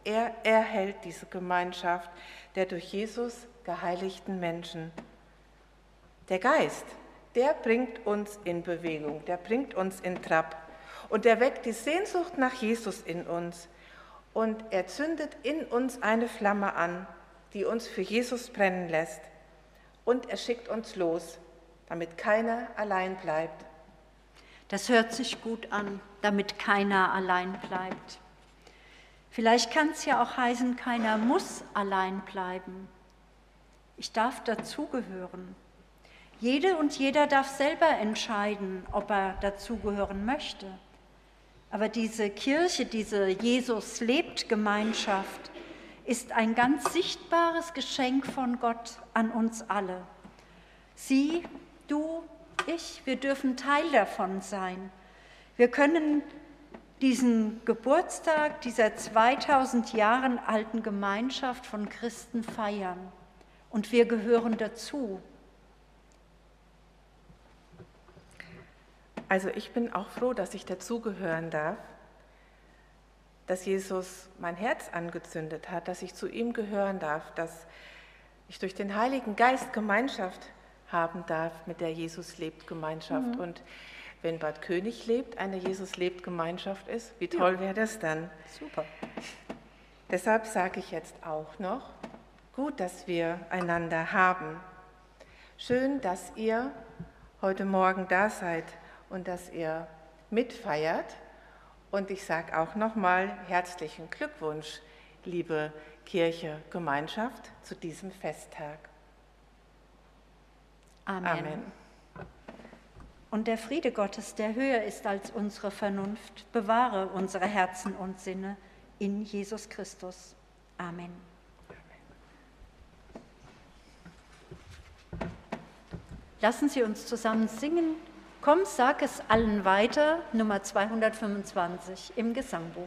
er erhält diese Gemeinschaft der durch Jesus geheiligten Menschen. Der Geist, der bringt uns in Bewegung, der bringt uns in Trab und der weckt die Sehnsucht nach Jesus in uns und er zündet in uns eine Flamme an, die uns für Jesus brennen lässt und er schickt uns los, damit keiner allein bleibt. Das hört sich gut an, damit keiner allein bleibt. Vielleicht kann es ja auch heißen, keiner muss allein bleiben. Ich darf dazugehören. Jede und jeder darf selber entscheiden, ob er dazugehören möchte. Aber diese Kirche, diese Jesus-lebt-Gemeinschaft ist ein ganz sichtbares Geschenk von Gott an uns alle. Sie, du, ich, wir dürfen Teil davon sein. Wir können diesen Geburtstag dieser zweitausend Jahre alten Gemeinschaft von Christen feiern. Und wir gehören dazu. Also ich bin auch froh, dass ich dazugehören darf, dass Jesus mein Herz angezündet hat, dass ich zu ihm gehören darf, dass ich durch den Heiligen Geist Gemeinschaft haben darf mit der Jesus-lebt-Gemeinschaft. Mhm. Und wenn Bad König lebt, eine Jesus-lebt-Gemeinschaft ist, wie toll ja. wäre das dann? Super. Deshalb sage ich jetzt auch noch, gut, dass wir einander haben. Schön, dass ihr heute Morgen da seid und dass ihr mitfeiert. Und ich sage auch nochmal herzlichen Glückwunsch, liebe Kirche, Gemeinschaft, zu diesem Festtag. Amen. Amen. Und der Friede Gottes, der höher ist als unsere Vernunft, bewahre unsere Herzen und Sinne in Jesus Christus. Amen. Lassen Sie uns zusammen singen. Komm, sag es allen weiter, Nummer zweihundertfünfundzwanzig im Gesangbuch.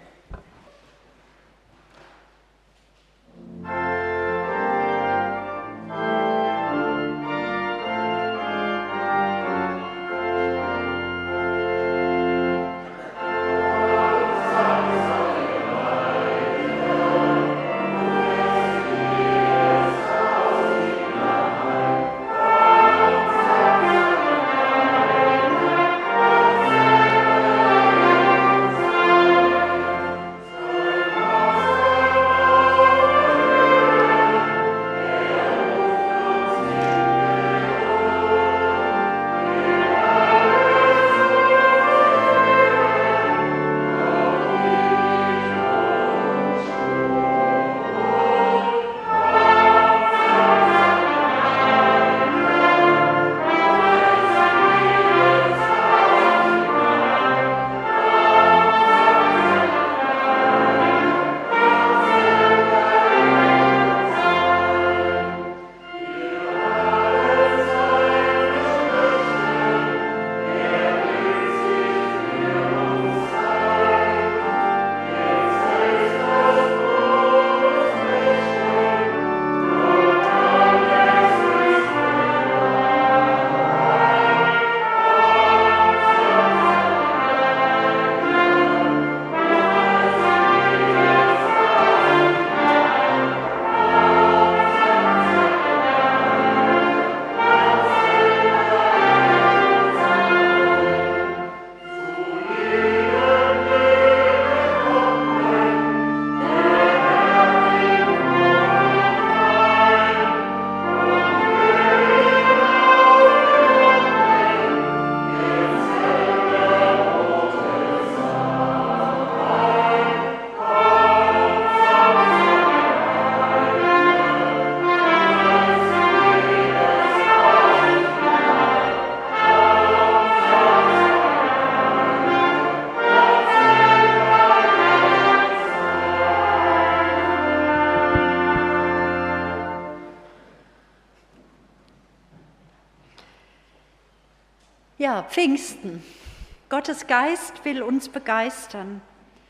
Ja, Pfingsten. Gottes Geist will uns begeistern.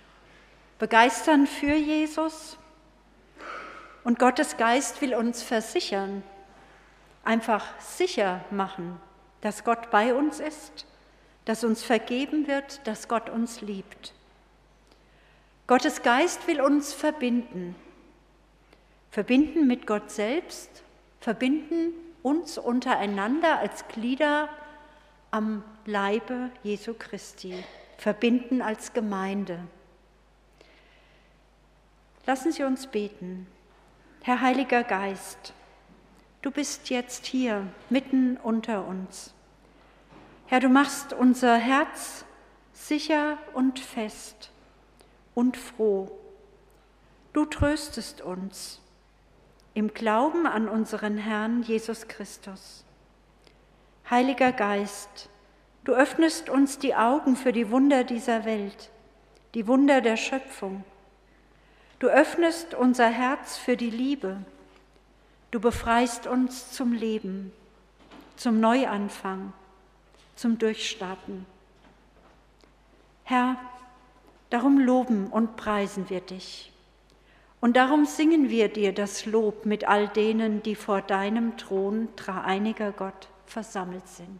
Begeistern für Jesus. Und Gottes Geist will uns versichern, einfach sicher machen, dass Gott bei uns ist, dass uns vergeben wird, dass Gott uns liebt. Gottes Geist will uns verbinden. Verbinden mit Gott selbst, verbinden uns untereinander als Glieder am Leibe Jesu Christi, verbinden als Gemeinde. Lassen Sie uns beten. Herr Heiliger Geist, du bist jetzt hier, mitten unter uns. Herr, du machst unser Herz sicher und fest und froh. Du tröstest uns im Glauben an unseren Herrn Jesus Christus. Heiliger Geist, du öffnest uns die Augen für die Wunder dieser Welt, die Wunder der Schöpfung. Du öffnest unser Herz für die Liebe. Du befreist uns zum Leben, zum Neuanfang, zum Durchstarten. Herr, darum loben und preisen wir dich. Und darum singen wir dir das Lob mit all denen, die vor deinem Thron, dreieiniger Gott, versammelt sind.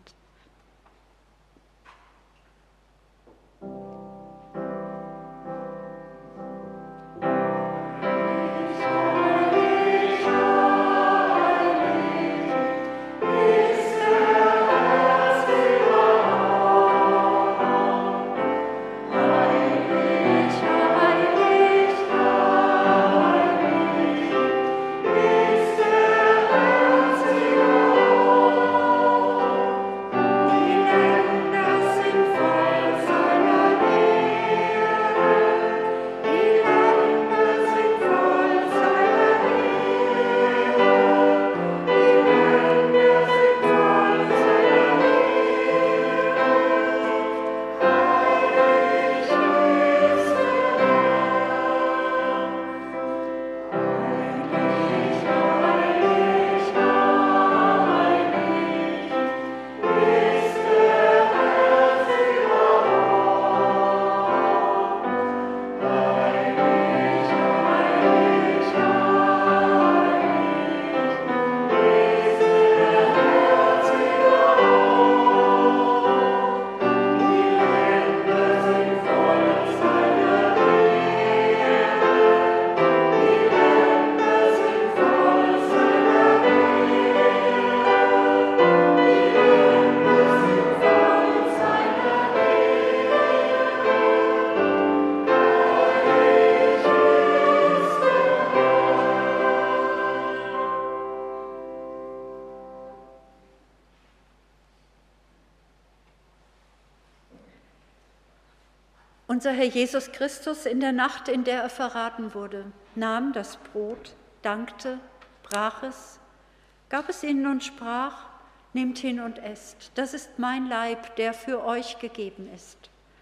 Unser Herr Jesus Christus in der Nacht, in der er verraten wurde, nahm das Brot, dankte, brach es, gab es ihnen und sprach: Nehmt hin und esst, das ist mein Leib, der für euch gegeben ist.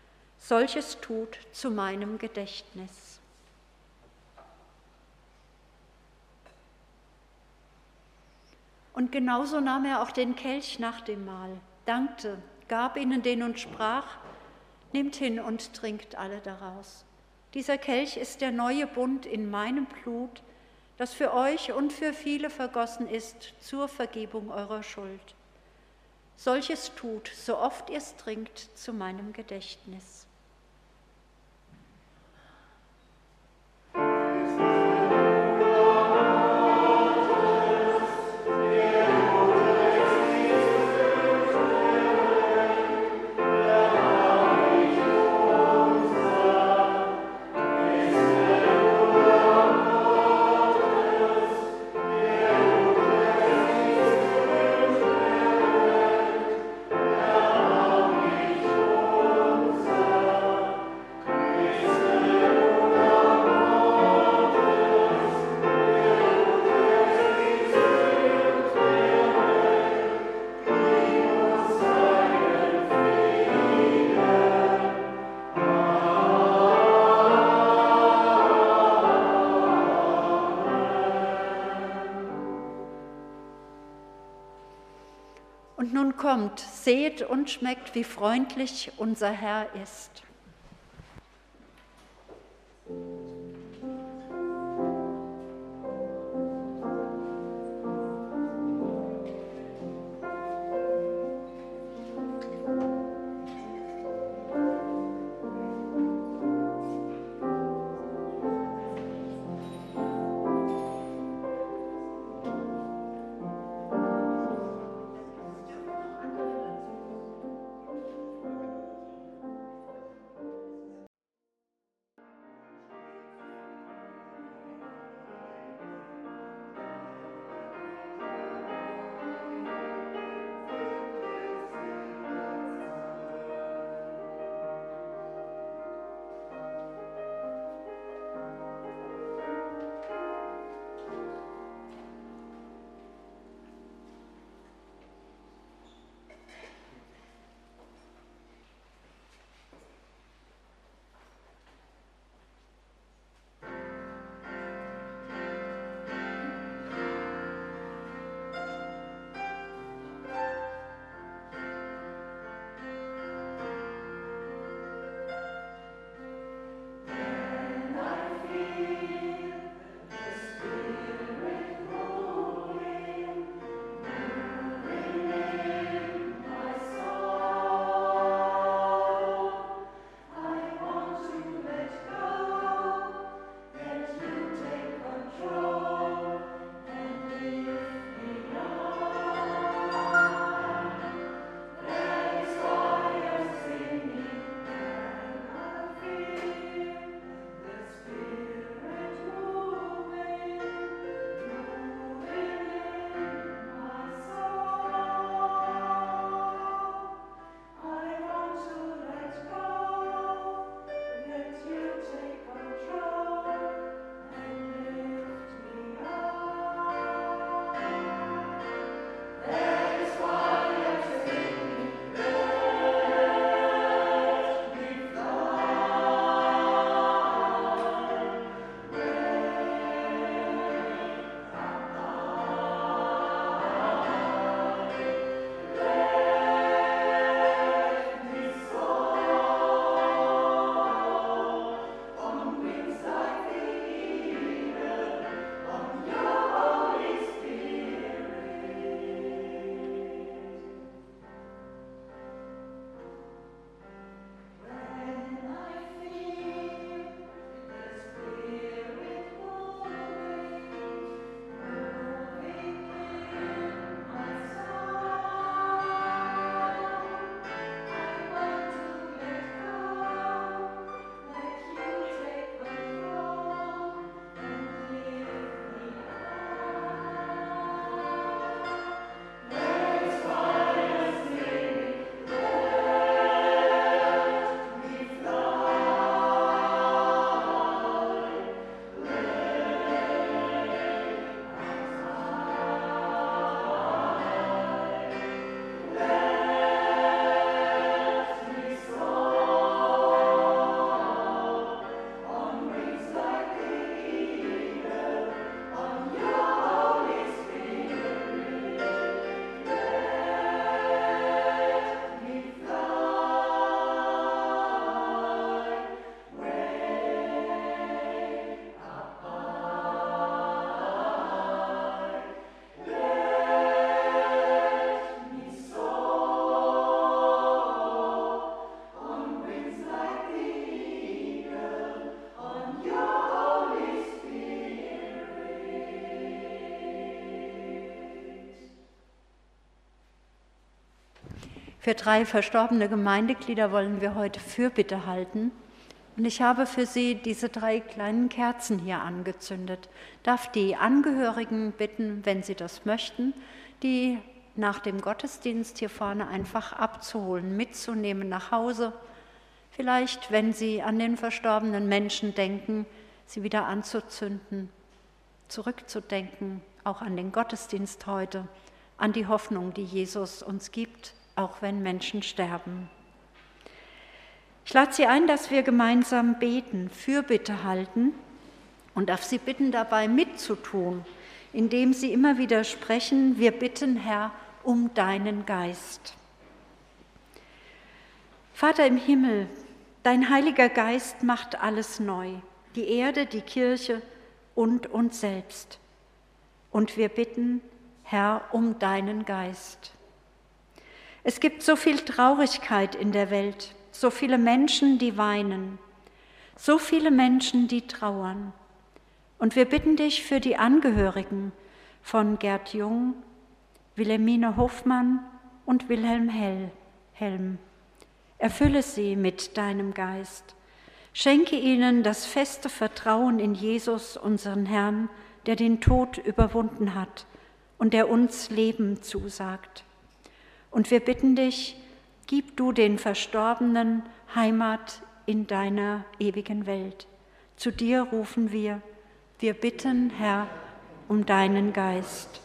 Solches tut zu meinem Gedächtnis. Und genauso nahm er auch den Kelch nach dem Mahl, dankte, gab ihnen den und sprach: Nehmt hin und trinkt alle daraus. Dieser Kelch ist der neue Bund in meinem Blut, das für euch und für viele vergossen ist zur Vergebung eurer Schuld. Solches tut, so oft ihr es trinkt, zu meinem Gedächtnis. Und nun kommt, seht und schmeckt, wie freundlich unser Herr ist. Für drei verstorbene Gemeindeglieder wollen wir heute Fürbitte halten. Und ich habe für Sie diese drei kleinen Kerzen hier angezündet. Darf die Angehörigen bitten, wenn sie das möchten, die nach dem Gottesdienst hier vorne einfach abzuholen, mitzunehmen nach Hause. Vielleicht, wenn Sie an den verstorbenen Menschen denken, sie wieder anzuzünden, zurückzudenken, auch an den Gottesdienst heute, an die Hoffnung, die Jesus uns gibt, auch wenn Menschen sterben. Ich lade Sie ein, dass wir gemeinsam beten, Fürbitte halten und darf Sie bitten, dabei mitzutun, indem Sie immer wieder sprechen, wir bitten, Herr, um deinen Geist. Vater im Himmel, dein Heiliger Geist macht alles neu, die Erde, die Kirche und uns selbst. Und wir bitten, Herr, um deinen Geist. Es gibt so viel Traurigkeit in der Welt, so viele Menschen, die weinen, so viele Menschen, die trauern. Und wir bitten dich für die Angehörigen von Gerd Jung, Wilhelmine Hofmann und Wilhelm Hell, Helm. Erfülle sie mit deinem Geist. Schenke ihnen das feste Vertrauen in Jesus, unseren Herrn, der den Tod überwunden hat und der uns Leben zusagt. Und wir bitten dich, gib du den Verstorbenen Heimat in deiner ewigen Welt. Zu dir rufen wir, wir bitten, Herr, um deinen Geist.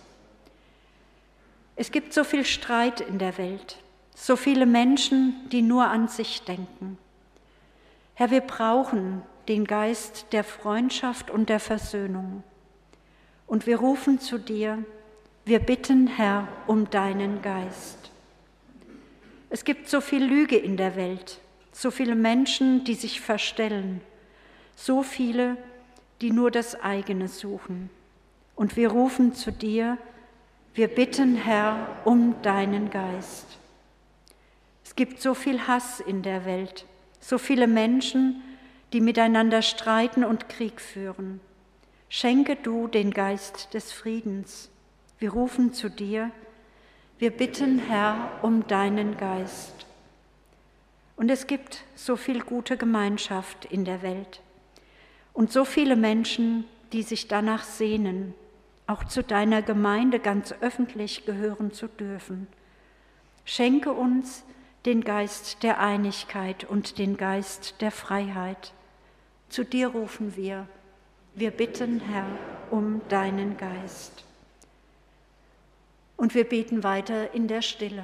Es gibt so viel Streit in der Welt, so viele Menschen, die nur an sich denken. Herr, wir brauchen den Geist der Freundschaft und der Versöhnung. Und wir rufen zu dir, wir bitten, Herr, um deinen Geist. Es gibt so viel Lüge in der Welt, so viele Menschen, die sich verstellen, so viele, die nur das eigene suchen. Und wir rufen zu dir, wir bitten, Herr, um deinen Geist. Es gibt so viel Hass in der Welt, so viele Menschen, die miteinander streiten und Krieg führen. Schenke du den Geist des Friedens. Wir rufen zu dir, wir bitten, Herr, um deinen Geist. Und es gibt so viel gute Gemeinschaft in der Welt und so viele Menschen, die sich danach sehnen, auch zu deiner Gemeinde ganz öffentlich gehören zu dürfen. Schenke uns den Geist der Einigkeit und den Geist der Freiheit. Zu dir rufen wir, wir bitten, Herr, um deinen Geist. Und wir beten weiter in der Stille.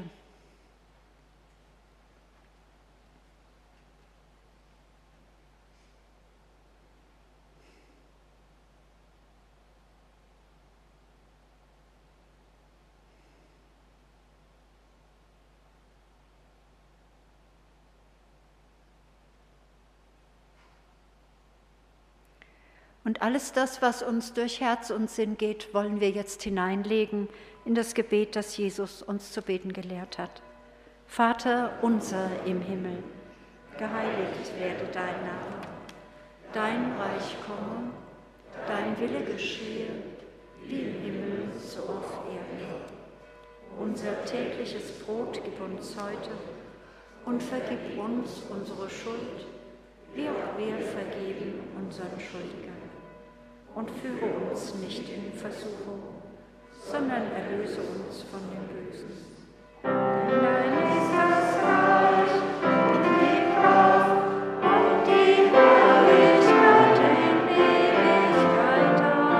Und alles das, was uns durch Herz und Sinn geht, wollen wir jetzt hineinlegen in das Gebet, das Jesus uns zu beten gelehrt hat. Vater unser im Himmel, geheiligt werde dein Name. Dein Reich komme, dein Wille geschehe, wie im Himmel, so auf Erden. Unser tägliches Brot gib uns heute und vergib uns unsere Schuld, wie auch wir vergeben unseren Schuldigern. Und führe uns nicht in Versuchung, sondern erlöse uns von dem Bösen. Denn dein ist das Reich und die Kraft und die Herrlichkeit in Ewigkeit.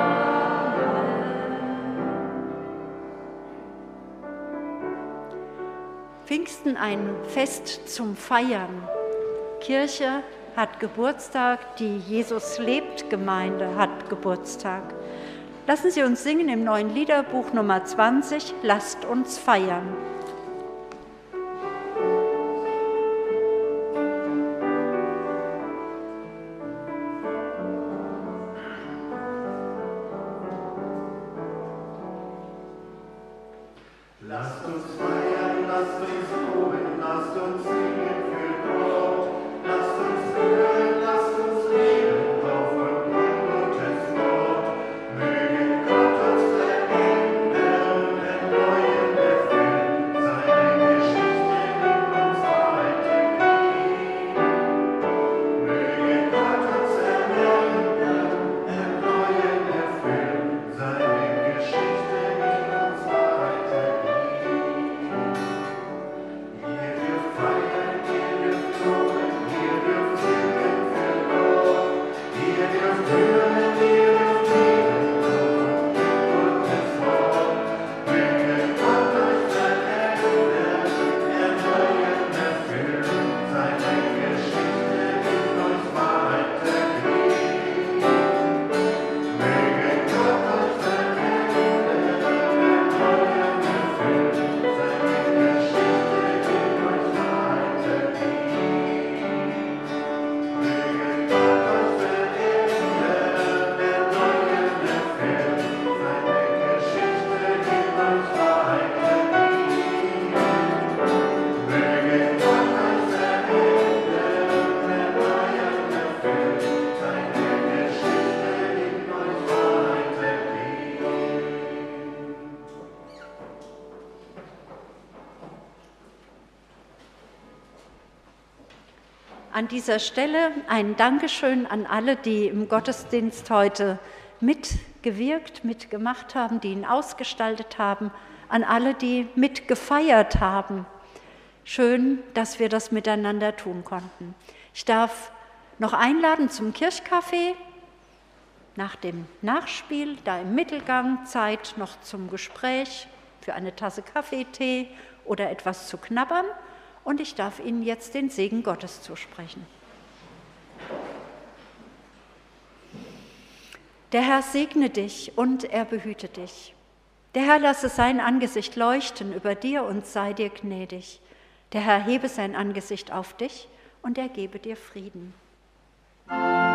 Amen. Pfingsten ein Fest zum Feiern. Kirche hat Geburtstag, die Jesus lebt Gemeinde hat Geburtstag. Lassen Sie uns singen im neuen Liederbuch Nummer zwanzig, lasst uns feiern. Lasst uns feiern, lasst uns loben, lasst uns singen für Gott. Lasst uns hören, lasst uns leben, auf Gottes Wort. Möge Gott uns verändern, erneuern, befüllen. An dieser Stelle ein Dankeschön an alle, die im Gottesdienst heute mitgewirkt, mitgemacht haben, die ihn ausgestaltet haben, an alle, die mitgefeiert haben. Schön, dass wir das miteinander tun konnten. Ich darf noch einladen zum Kirchcafé, nach dem Nachspiel, da im Mittelgang, Zeit noch zum Gespräch, für eine Tasse Kaffee, Tee oder etwas zu knabbern. Und ich darf Ihnen jetzt den Segen Gottes zusprechen. Der Herr segne dich und er behüte dich. Der Herr lasse sein Angesicht leuchten über dir und sei dir gnädig. Der Herr hebe sein Angesicht auf dich und er gebe dir Frieden.